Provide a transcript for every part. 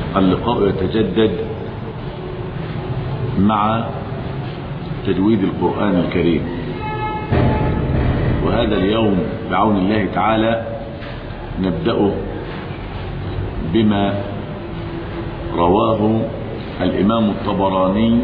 اللقاء يتجدد مع تجويد القرآن الكريم، وهذا اليوم بعون الله تعالى نبدأ بما رواه الإمام الطبراني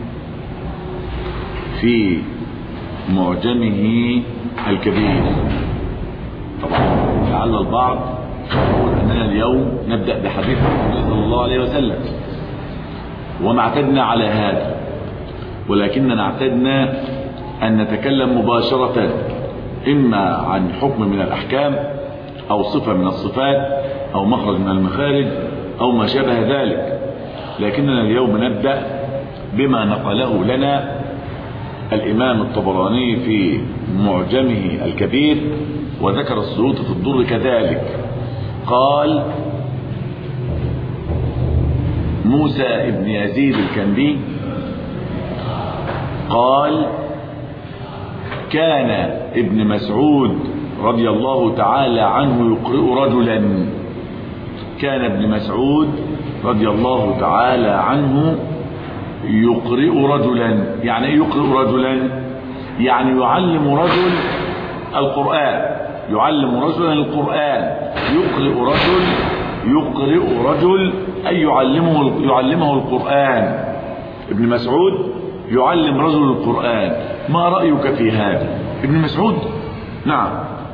في معجمه الكبير. طبعا لعل البعض يقول أننا اليوم نبدأ بحديث النبي صلى الله عليه وسلم، وما اعتدنا على هذا، ولكننا اعتدنا أن نتكلم مباشرة إما عن حكم من الأحكام أو صفة من الصفات أو مخرج من المخارج أو ما شابه ذلك. لكننا اليوم نبدأ بما نقله لنا الإمام الطبراني في معجمه الكبير، وذكر السيوطي في الدر كذلك. قال موسى ابن يزيد الكندي قال: كان ابن مسعود رضي الله تعالى عنه يقرئ رجلا. كان ابن مسعود رضي الله تعالى عنه يقرئ رجلا. يعني ايه يقرئ رجلا؟ يعني يعلم رجل القرآن، يعلم رجلا القرآن. يقرئ رجل أي يعلمه القرآن. ابن مسعود يعلم رجل القرآن. ما رأيك في هذا؟ ابن مسعود، نعم،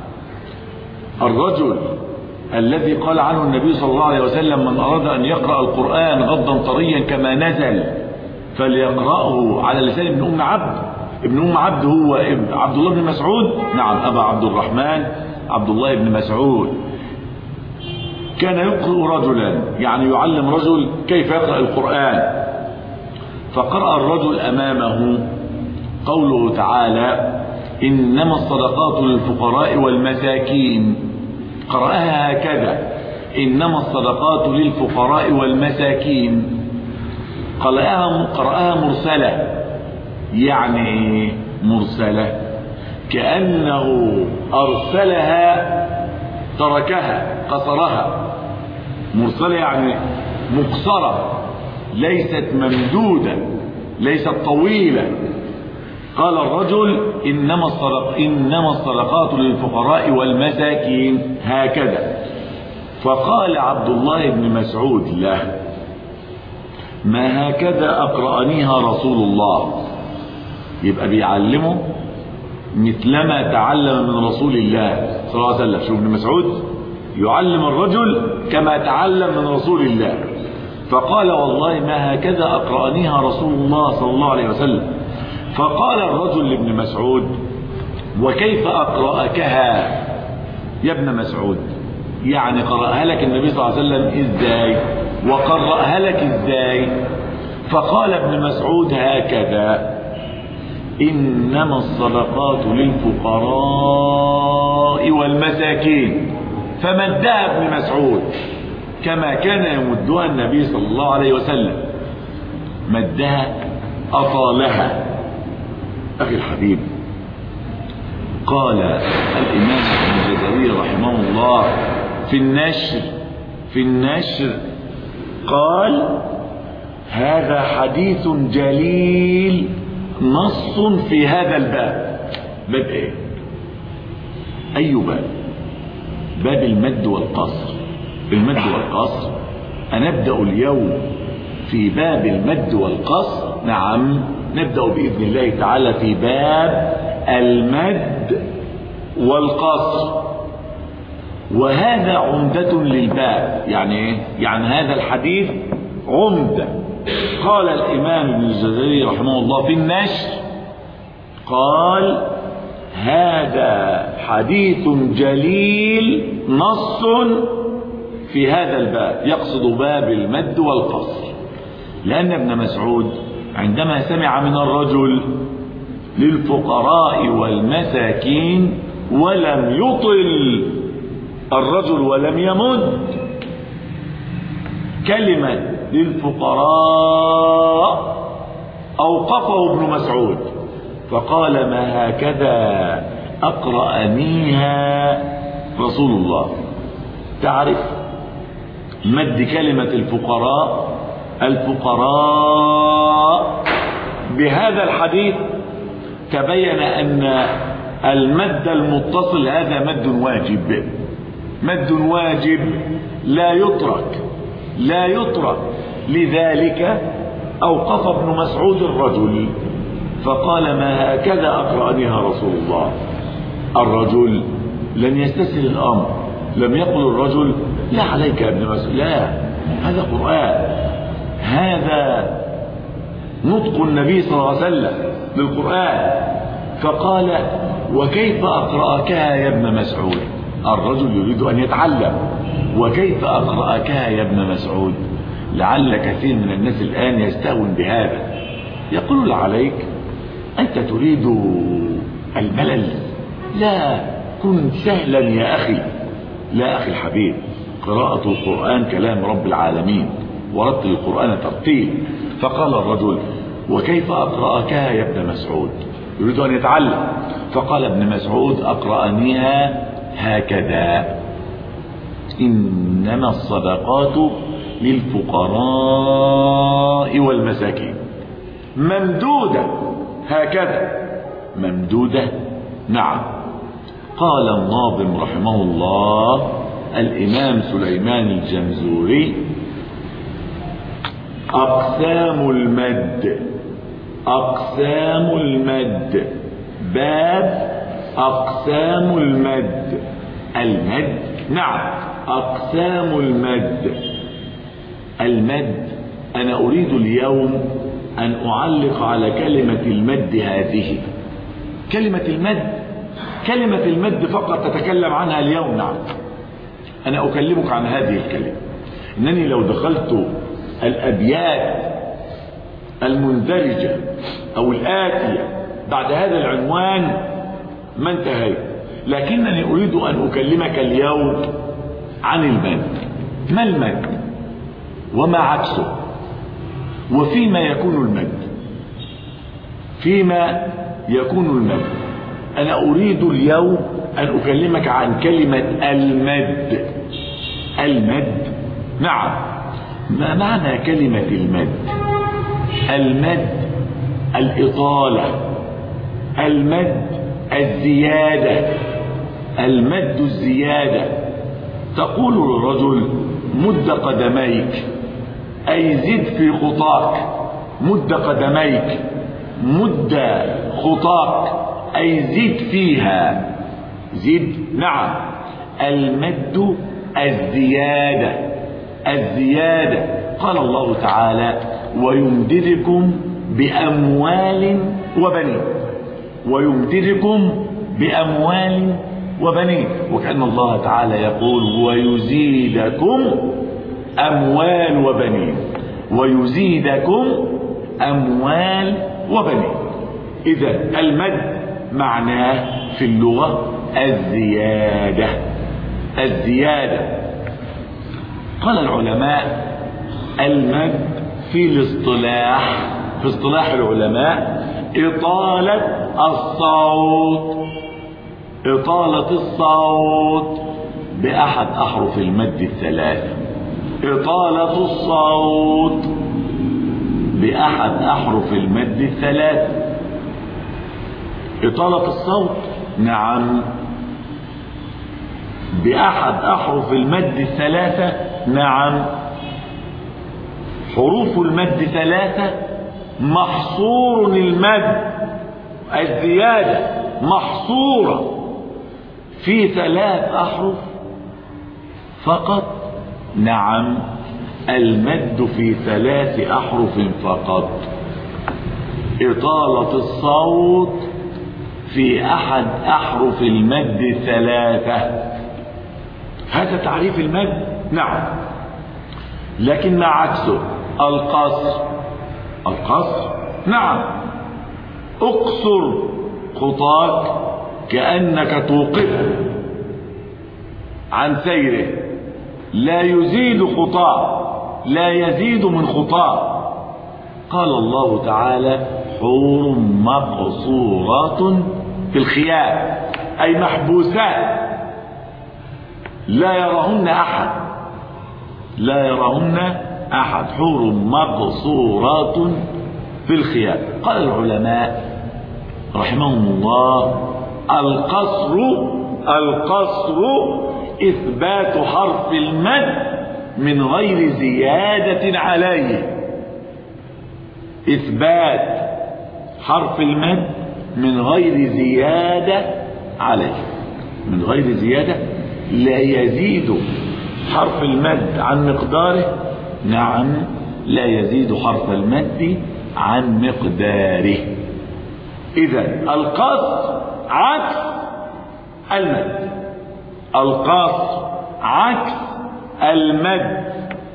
الرجل الذي قال عنه النبي صلى الله عليه وسلم: من أراد أن يقرأ القرآن غضا طريا كما نزل فليقرأه على لسان ابن أم عبد. ابن أم عبد هو عبد الله بن مسعود، نعم، أبا عبد الرحمن عبد الله بن مسعود. كان يقرأ رجلا، يعني يعلم رجل كيف يقرأ القرآن. فقرأ الرجل أمامه قوله تعالى: إنما الصدقات للفقراء والمساكين. قرأها هكذا: إنما الصدقات للفقراء والمساكين. قرأها مرسلة. يعني مرسلة كأنه أرسلها تركها قصرها. مرسلة يعني مقصرة، ليست ممدودة، ليست طويلة. قال الرجل: إنما الصدقات للفقراء والمساكين، هكذا. فقال عبد الله بن مسعود له: ما هكذا أقرأنيها رسول الله. يبقى بيعلمه مثلما تعلم من رسول الله صلى الله عليه وسلم. شوف ابن مسعود يعلم الرجل كما تعلم من رسول الله. فقال: والله ما هكذا أقرأنيها رسول الله صلى الله عليه وسلم. فقال الرجل لابن مسعود: وكيف أقرأكها يا ابن مسعود؟ يعني قرأها لك النبي صلى الله عليه وسلم إزاي؟ وقرأها لك إزاي؟ فقال ابن مسعود هكذا: إنما الصدقات للفقراء والمساكين. فمدها ابن مسعود كما كان يمدها النبي صلى الله عليه وسلم، مدها أطالها. أخي الحبيب، قال الإمام ابن الجزري رحمه الله في النشر قال: هذا حديث جليل نص في هذا الباب. باب ايه؟ أي باب؟ باب المد والقصر. المد والقصر هنبدأ اليوم في باب المد والقصر. نعم، نبدأ بإذن الله تعالى في باب المد والقصر، وهذا عمدة للباب. يعني هذا الحديث عمدة. قال الإمام ابن الجزري رحمه الله في النشر قال: هذا حديث جليل نص في هذا الباب، يقصد باب المد والقصر. لأن ابن مسعود عندما سمع من الرجل للفقراء والمساكين ولم يطل الرجل ولم يمد كلمة للفقراء، أوقفه ابن مسعود فقال: ما هكذا أقرأنيها رسول الله. تعرف مد كلمة الفقراء الفقراء. بهذا الحديث تبين أن المد المتصل هذا مد واجب، مد واجب لا يترك، لا يترك. لذلك أوقف ابن مسعود الرجل فقال: ما هكذا أقرأنيها رسول الله. الرجل لم يستسهل الأمر، لم يقل الرجل: لا عليك يا ابن مسعود، لا، هذا قرآن، هذا نطق النبي صلى الله عليه وسلم للقرآن. فقال: وكيف أقرأكها يا ابن مسعود؟ الرجل يريد أن يتعلم، وكيف أقرأكها يا ابن مسعود؟ لعل كثير من الناس الآن يستهون بهذا، يقول: عليك، أنت تريد الملل، لا، كن سهلا يا أخي. لا أخي الحبيب، قراءة القرآن كلام رب العالمين، ورتل القرآن ترتيل. فقال الرجل: وكيف أقرأكها يا ابن مسعود؟ يريد أن يتعلم. فقال ابن مسعود: أقرأنيها هكذا: إنما الصدقات للفقراء والمساكين. ممدودة هكذا، ممدودة. نعم. قال الناظم رحمه الله الإمام سليمان الجمزوري: أقسام المد، أقسام المد، باب أقسام المد. المد، نعم، أقسام المد. المد، أنا أريد اليوم أن أعلق على كلمة المد هذه. كلمة المد، كلمة المد فقط تتكلم عنها اليوم. نعم، أنا أكلمك عن هذه الكلمة. إنني لو دخلت الأبيات المندرجة أو الآتية بعد هذا العنوان ما انتهيت، لكنني أريد أن أكلمك اليوم عن المد. ما المد وما عكسه، وفيما يكون المد، فيما يكون المد. أنا أريد اليوم أن أكلمك عن كلمة المد. المد، نعم. ما معنى كلمة المد؟ المد الإطالة، المد الزيادة، المد الزيادة. تقول للرجل: مد قدميك، أي زد في خطاك. مد قدميك، مد خطاك، أي زد فيها، زد. نعم، المد الزيادة، الزيادة. قال الله تعالى: ويمددكم بأموال وبنين، ويمددكم بأموال وبنين. وكأن الله تعالى يقول: ويزيدكم أموال وبنين، ويزيدكم أموال وبنين. إذا المد معناه في اللغة الزيادة، الزيادة. قال العلماء: المد في الاصطلاح، في اصطلاح العلماء، إطالة الصوت، إطالة الصوت بأحد أحرف المد الثلاثة. إطالة الصوت بأحد أحرف المد الثلاثة. إطالة الصوت، نعم، بأحد أحرف المد الثلاثة. نعم، حروف المد ثلاثة، محصور المد الزيادة محصورة في 3 أحرف فقط. نعم، المد في 3 أحرف فقط. إطالة الصوت في أحد أحرف المد 3. هذا تعريف المد. نعم، لكن ما عكسه القصر. القصر، نعم، اقصر خطاك كأنك توقفه عن سيره، لا يزيد خطاه، لا يزيد من خطاه. قال الله تعالى: حور مقصورات في الخيام، أي محبوسات لا يراهن أحد. لا يراهن أحد، حور مقصورات في الخيام. قال العلماء رحمهم الله: القصر إثبات حرف المد من غير زيادة عليه. إثبات حرف المد من غير زيادة عليه، من غير زيادة. لا يزيد حرف المد عن مقداره، نعم لا يزيد حرف المد عن مقداره. إذن القصر عكس المد، القصر عكس المد.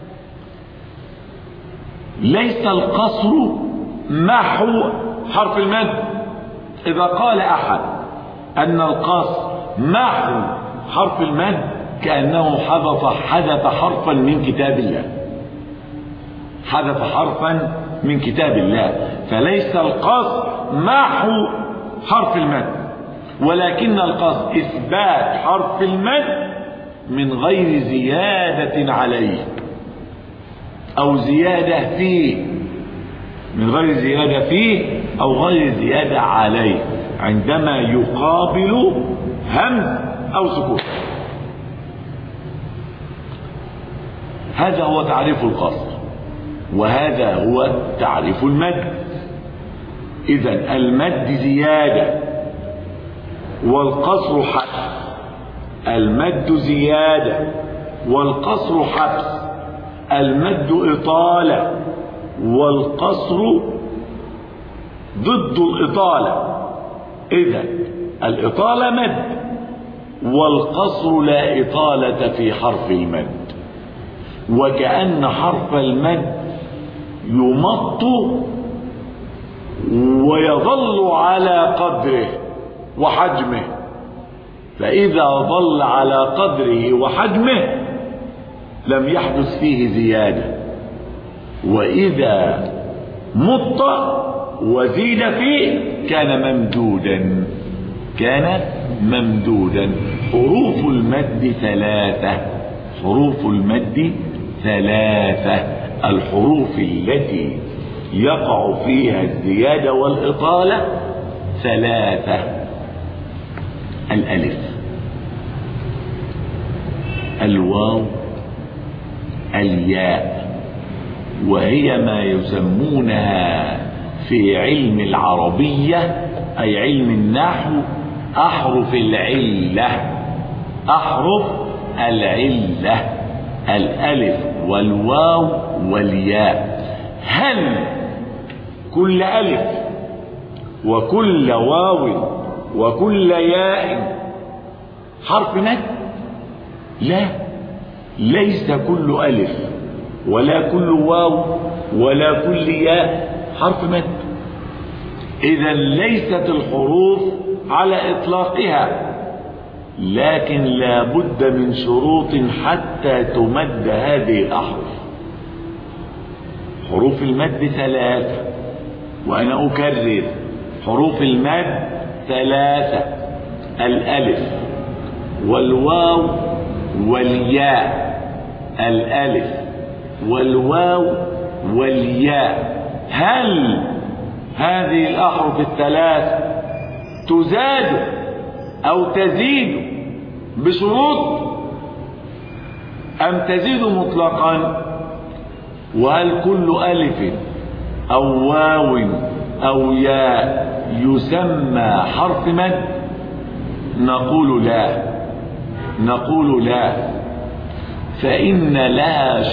ليس القصر محو حرف المد. إذا قال أحد أن القصر محو حرف المد كأنه حذف حرفا من كتاب الله، حذف حرفا من كتاب الله. فليس القصر محو حرف المد، ولكن القصد إثبات حرف المد من غير زيادة عليه أو زيادة فيه، من غير زيادة فيه أو غير زيادة عليه، عندما يقابل همز أو سكون. هذا هو تعريف القصر، وهذا هو تعريف المد. إذن المد زيادة والقصر حبس. المد زيادة والقصر حبس. المد إطالة والقصر ضد الإطالة. إذن الإطالة مد، والقصر لا إطالة في حرف المد، وكأن حرف المد يمط ويظل على قدره وحجمه، فإذا ظل على قدره وحجمه لم يحدث فيه زيادة، وإذا مط وزيد فيه كان ممدودا، كان ممدودا. حروف المد ثلاثة، حروف المد ثلاثة. الحروف التي يقع فيها الزيادة والإطالة ثلاثة: الألف، الواو، الياء، وهي ما يسمونها في علم العربية أي علم النحو أحرف العلة. أحرف العلة: الألف والواو والياء. هل كل ألف وكل واو وكل ياء حرف مد؟ لا، ليس كل ألف ولا كل واو ولا كل ياء حرف مد. إذا ليست الحروف على إطلاقها، لكن لا بد من شروط حتى تمد هذه الأحرف. حروف المد ثلاثة، وأنا أكرر: حروف المد ثلاثة: الألف والواو والياء. الألف والواو والياء. هل هذه الأحرف الثلاث تزاد أو تزيد بشروط أم تزيد مطلقا؟ وهل كل ألف أو واو أو ياء يسمى حرف مد؟ نقول لا، نقول لا، فإن لها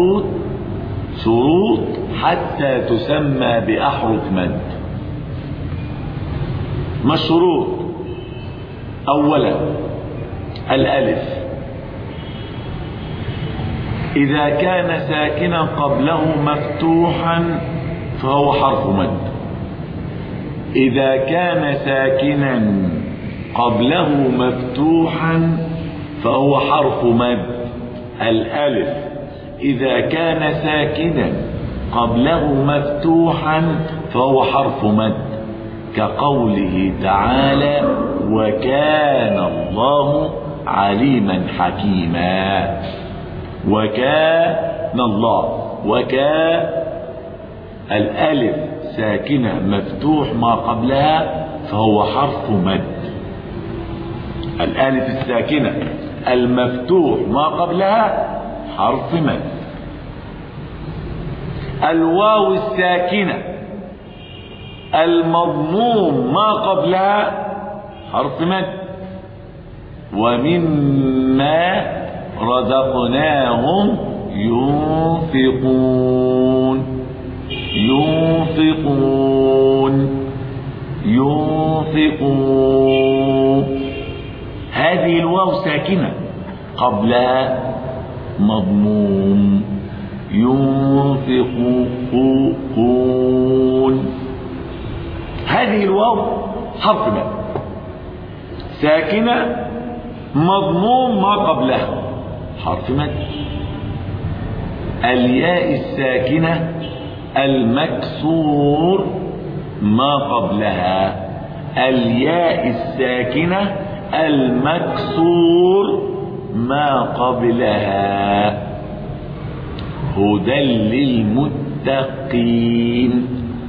شروط حتى تسمى بأحرف مد. ما الشروط؟ أولا الألف إذا كان ساكنا قبله مفتوحا فهو حرف مد. إذا كان ساكنا قبله مفتوحا فهو حرف مد. الألف إذا كان ساكنا قبله مفتوحا فهو حرف مد، كقوله تعالى: وكان الله عليما حكيما. وكان الله. الألف ساكنة مفتوح ما قبلها فهو حرف مد. الألف الساكنة المفتوح ما قبلها حرف مد. الواو الساكنة المضموم ما قبلها حرف مد. ومما رزقناهم ينفقون. هذه الواو ساكنة قبلها مضموم. ينفقون. هذه الواو حرف مد ساكنة مضموم ما قبلها حرف مد. الياء الساكنة المكسور ما قبلها. الياء الساكنة المكسور ما قبلها. هدى للمتقين.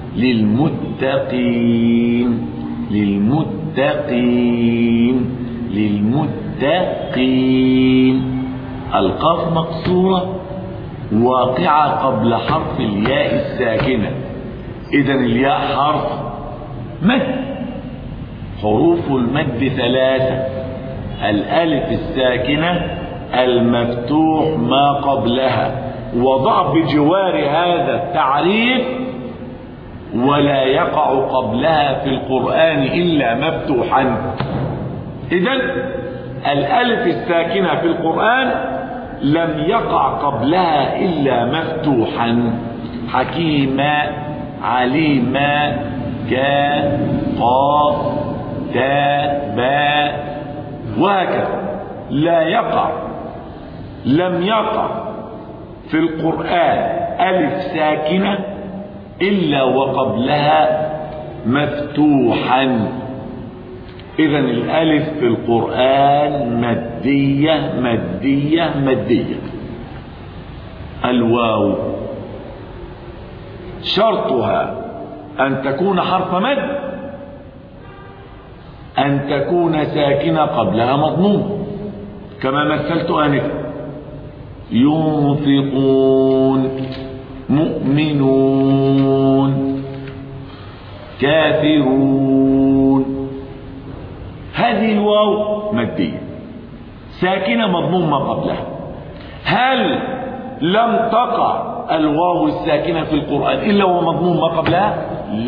القاف مقصورة واقعة قبل حرف الياء الساكنة، إذن الياء حرف مد. حروف المد ثلاثة: الألف الساكنة المفتوح ما قبلها. وضع بجوار هذا التعريف: ولا يقع قبلها في القرآن إلا مفتوحا. إذن الألف الساكنة في القرآن لم يقع قبلها إلا مفتوحا: حكيما، عليما، كا، قا، تا، با، وهكذا. لم يقع في القرآن ألف ساكنة إلا وقبلها مفتوحا. إذن الألف في القرآن مدية. الواو شرطها أن تكون حرف مد، أن تكون ساكنة قبلها مضموم، كما مثلت آنفا: ينفقون، مؤمنون، كافرون. هذه الواو مدية ساكنة مضموم ما قبلها. هل لم تقع الواو الساكنة في القرآن إلا ومضموم ما قبلها؟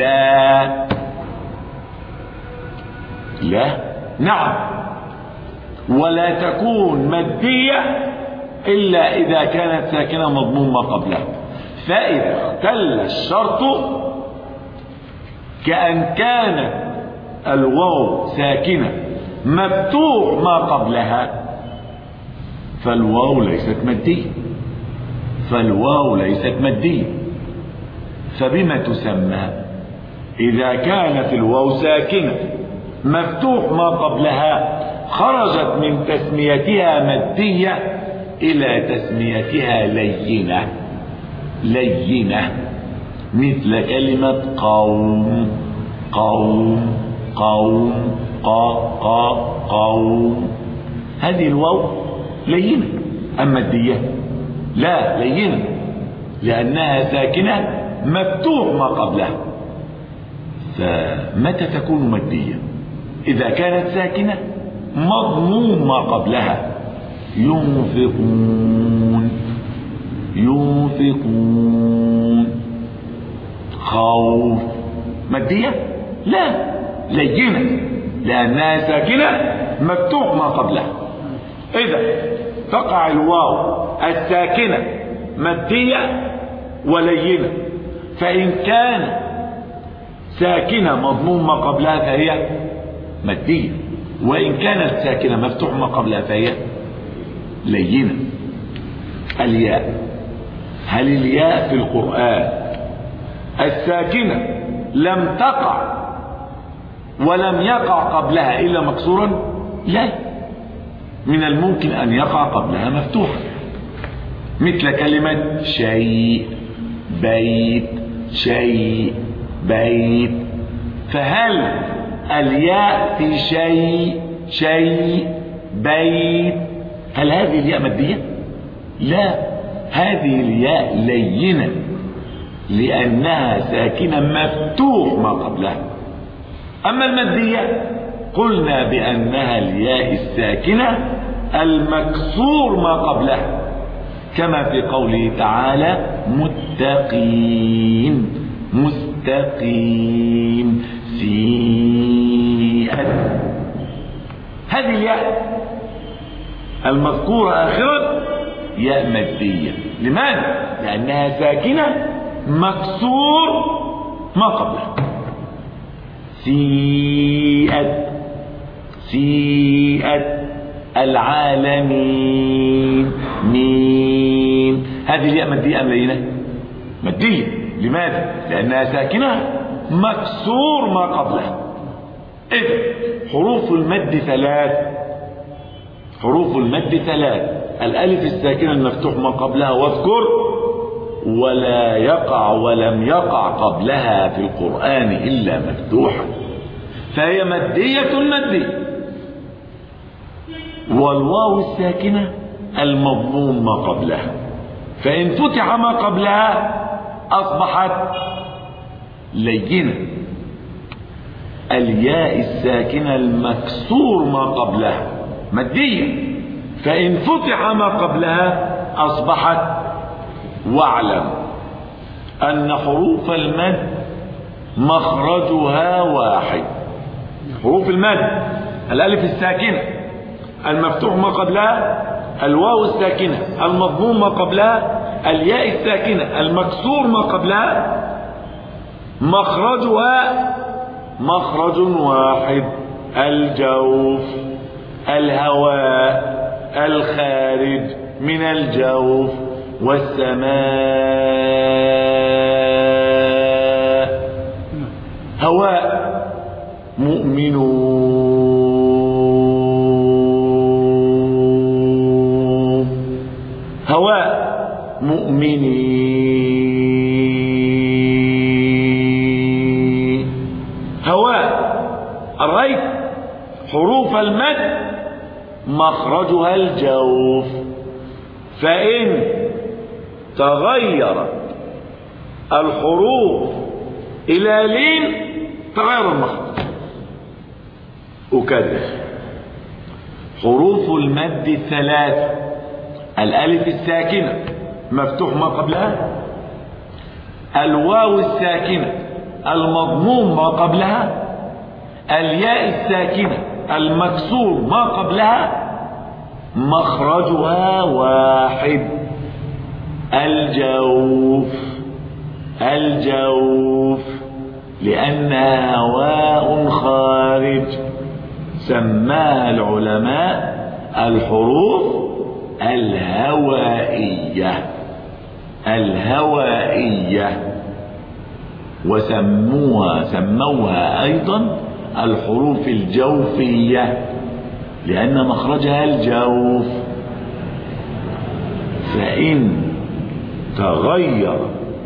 لا. نعم. ولا تكون مدية إلا إذا كانت ساكنة مضموم ما قبلها. فإذا اختل الشرط كأن كانت الواو ساكنة مفتوح ما قبلها فالواو ليست مدية. فبما تسمى إذا كانت الواو ساكنة مفتوح ما قبلها خرجت من تسميتها مدية إلى تسميتها لينة، مثل كلمة قوم، قوم. هذه الواو لينة. أما مدية لا، لينة، لأنها ساكنة مفتوح ما قبلها. فمتى تكون مدية؟ إذا كانت ساكنة مضموم ما قبلها. ينفقون. خوف مدية؟ لا، لينة، لأنها ساكنة مفتوح ما قبلها. إذا تقع الواو الساكنة مدية ولينة. فإن كان ساكنة مضموم ما قبلها فهي مدية، وإن كانت ساكنة مفتوح ما قبلها فهي لينة. الياء: هل الياء في القرآن الساكنة لم تقع ولم يقع قبلها إلا مكسورا؟ لا، من الممكن أن يقع قبلها مفتوحا. مثل كلمة شيء، بيت، شيء، بيت. فهل الياء في شيء، شيء، بيت، هل هذه الياء مادية؟ لا، هذه الياء لينة لأنها ساكنة مفتوح ما قبلها. أما المادية قلنا بأنها الياء الساكنة المكسور ما قبلها، كما في قوله تعالى متقين، مستقيم، سيئة. هذه الياء المذكورة آخرا ياء مادية. لماذا؟ لأنها ساكنة مكسور ما قبلها. سيئة، سيئة العالمين، مين. هذه الياء مادية أم لينة؟ مادية. لماذا؟ لأنها ساكنة مكسور ما قبلها. إذن حروف المد ثلاث، حروف المد ثلاث: الألف الساكنة المفتوح ما قبلها، واذكر ولا يقع ولم يقع قبلها في القرآن إلا مفتوحا، فهي مادية مادية. والواو الساكنة المضموم ما قبلها، فإن فتح ما قبلها أصبحت لينة. الياء الساكنة المكسور ما قبلها مادية، فإن فتح ما قبلها أصبحت. واعلم أن حروف المد مخرجها واحد. حروف المد: الألف الساكنة المفتوح ما قبلها، الواو الساكنة المضموم ما قبلها، الياء الساكنة المكسور ما قبلها، مخرجها مخرج واحد: الجوف، الهواء الخارج من الجوف، والسماء. هواء مؤمنون، هواء مؤمنين، هواء. الريت حروف المد مخرجها الجوف، فإن تغيرت الحروف إلى لين تغير المخرج. أكرر: حروف المد الثلاث: الألف الساكنة مفتوح ما قبلها، الواو الساكنة المضموم ما قبلها، الياء الساكنة المكسور ما قبلها، مخرجها واحد: الجوف، الجوف، لأنها هواء خارج. سماها العلماء الحروف الهوائية، الهوائية. وسموها أيضا الحروف الجوفية لأن مخرجها الجوف. فإن تغير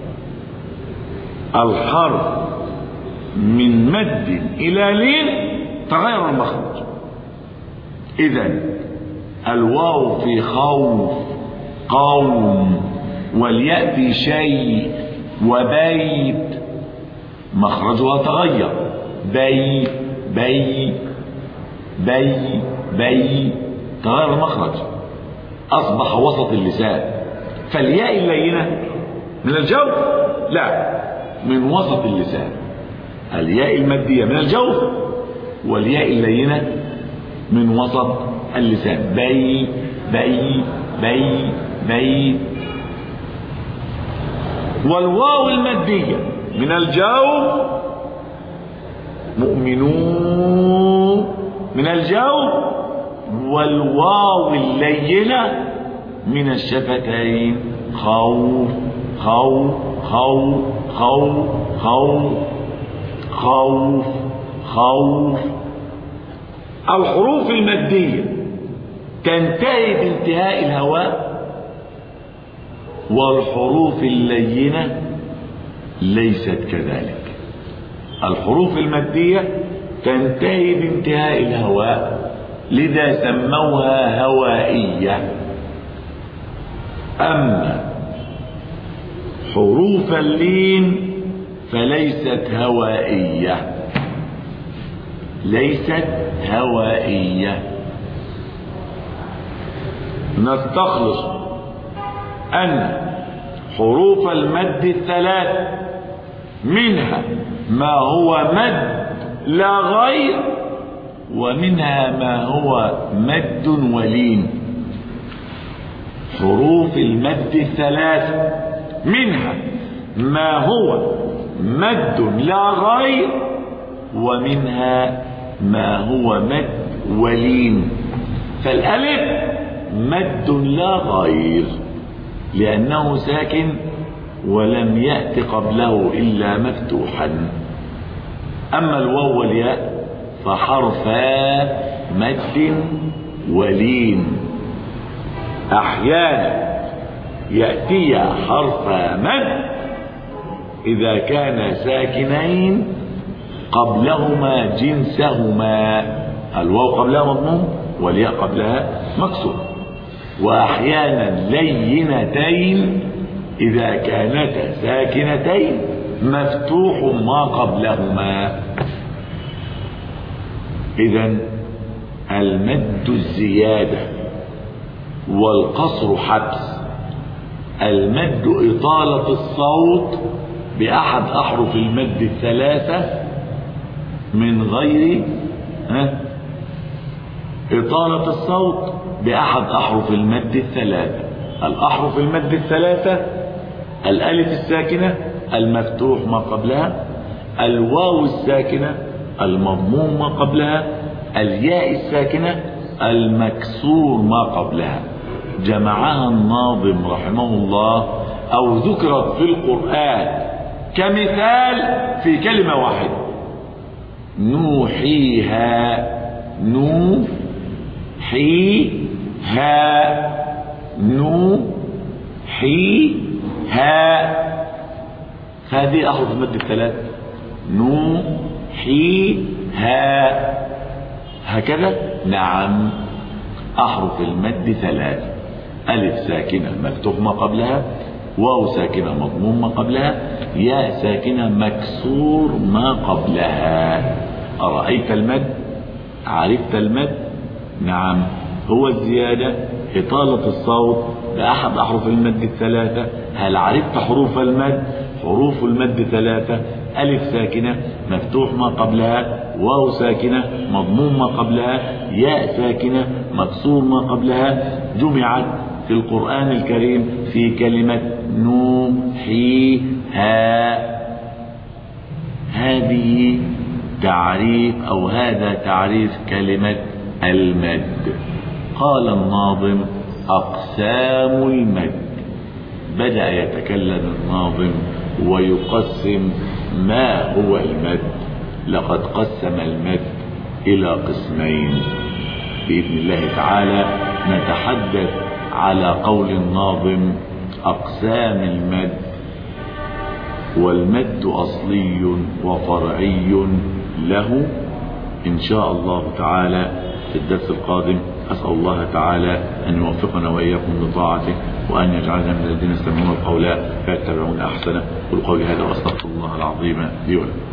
الحرف من مد إلى لين تغير المخرج. إذن الواو في خوف، قوم، والياء في شيء وبيت مخرجها تغير: بي، بي، بي، بي، تغير المخرج، أصبح وسط اللسان. فالياء اللينة من الجوف؟ لا، من وسط اللسان. الياء المادية من الجوف، والياء اللينة من وسط اللسان: بي، بي، بي، بي. والواو المادية من الجوف: مؤمنون من الجوف، والواو اللينة من الشفتين: خوف، خوف، خوف، خوف، خوف، خوف، خوف. الحروف المادية تنتهي بانتهاء الهواء والحروف اللينة ليست كذلك. الحروف المادية تنتهي بانتهاء الهواء، لذا سموها هوائية. أما حروف اللين فليست هوائية، ليست هوائية. نستخلص أن حروف المد الثلاث منها ما هو مد لا غير، ومنها ما هو مد ولين. حروف المد الثلاث منها ما هو مد لا غير، ومنها ما هو مد ولين. فالألف مد لا غير لأنه ساكن ولم يأت قبله إلا مفتوحا. أما الواو والياء فحرفا مد ولين. أحيانا يأتي حرف مد إذا كان ساكنين قبلهما جنسهما، الواو قبلها مضموم والياء قبلها مكسور. وأحيانا لينتين إذا كانتا ساكنتين مفتوح ما قبلهما. إذن المد الزيادة والقصر حبس. المد إطالة الصوت بأحد أحرف المد الثلاثة من غير إطالة الصوت بأحد أحرف المد الثلاثة. الأحرف المد الثلاثة: الألف الساكنة المفتوح ما قبلها، الواو الساكنة المضموم ما قبلها، الياء الساكنة المكسور ما قبلها. جمعها الناظم رحمه الله أو ذكرت في القرآن كمثال في كلمة واحدة: نوحيها، نوحيها، نوحيها. هذه أحرف المد الثلاث: نوحيها. هكذا؟ نعم، أحرف المد ثلاث: ألف ساكنة مفتوح ما قبلها، واو ساكنة مضموم ما قبلها، ياء ساكنة مكسور ما قبلها. أرأيت المد؟ عرفت المد؟ نعم، هو الزيادة إطالة الصوت بأحد أحرف المد الثلاثة. هل عرفت حروف المد؟ حروف المد ثلاثة: ألف ساكنة مفتوح ما قبلها، واو ساكنة مضموم ما قبلها، ياء ساكنة مكسور ما قبلها. جمعت في القرآن الكريم في كلمة نوحيها. هذه تعريف أو هذا تعريف كلمة المد. قال الناظم: أقسام المد. بدأ يتكلم الناظم ويقسم ما هو المد. لقد قسم المد إلى قسمين. بإذن الله تعالى نتحدث على قول الناظم: أقسام المد. والمد أصلي وفرعي له إن شاء الله تعالى في الدرس القادم. أسأل الله تعالى أن يوفقنا وإياكم لطاعته، وأن يجعلنا من الذين يستمعون القول فيتبعون أحسنه. قل قولي هذا وأستغفر الله العظيم لي ولكم.